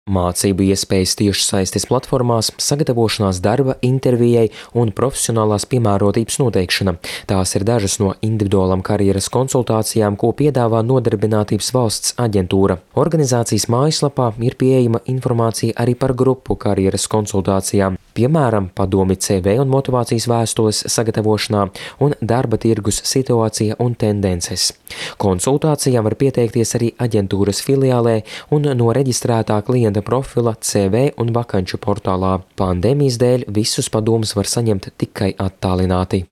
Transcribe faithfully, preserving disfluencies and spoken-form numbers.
Mācību iespējas tiešsaistes platformās, sagatavošanās darba intervijai un profesionālās piemērotības noteikšana. Tās ir dažas no individuālām karjeras konsultācijām, ko piedāvā Nodarbinātības valsts aģentūra. Organizācijas mājaslapā ir pieejama informācija arī par grupu karjeras konsultācijām, piemēram, padomi C V un motivācijas vēstules sagatavošanā un darba tirgus situācija un tendences. Konsultācijām var pieteikties arī aģentūras filiālē un no reģistrētā klienta profila C V un vakanču portālā. Pandēmijas dēļ visus padomus var saņemt tikai attālināti.